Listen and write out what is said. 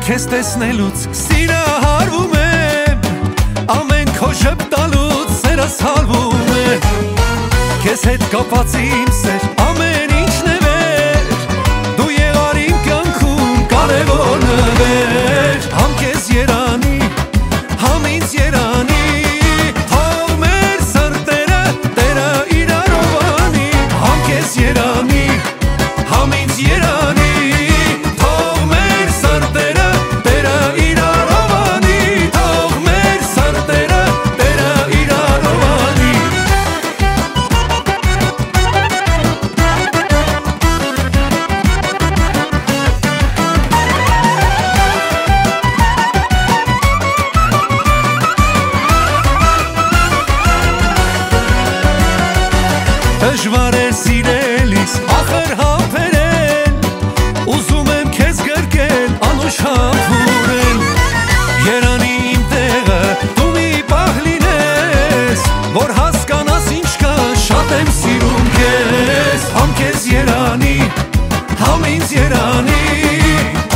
քեզ տեսնելուց սիրահարվում եմ, ամեն քո շպտալուց սերս հալվում է, քեզ հետ կապած իմ սեր ամեն ինչն է վեր, դու եղար իմ կյանքում կարևոր նվեր, համ քեզ երանի, համ ինձ երանի, թող մեր սրտերը Տերը իրարով անի, համ քեզ երանի, համ ինձ երանի, դժվար է սիրելիս ախր համբերել, ուզում եմ քեզ գրկել, անուշ համբուրել, երանի իմ տեղը դու մի պահ լինես, որ հասկանաս ինչքան շատ եմ սիրում քեզ, համ քեզ երանի, համ ինձ երանի,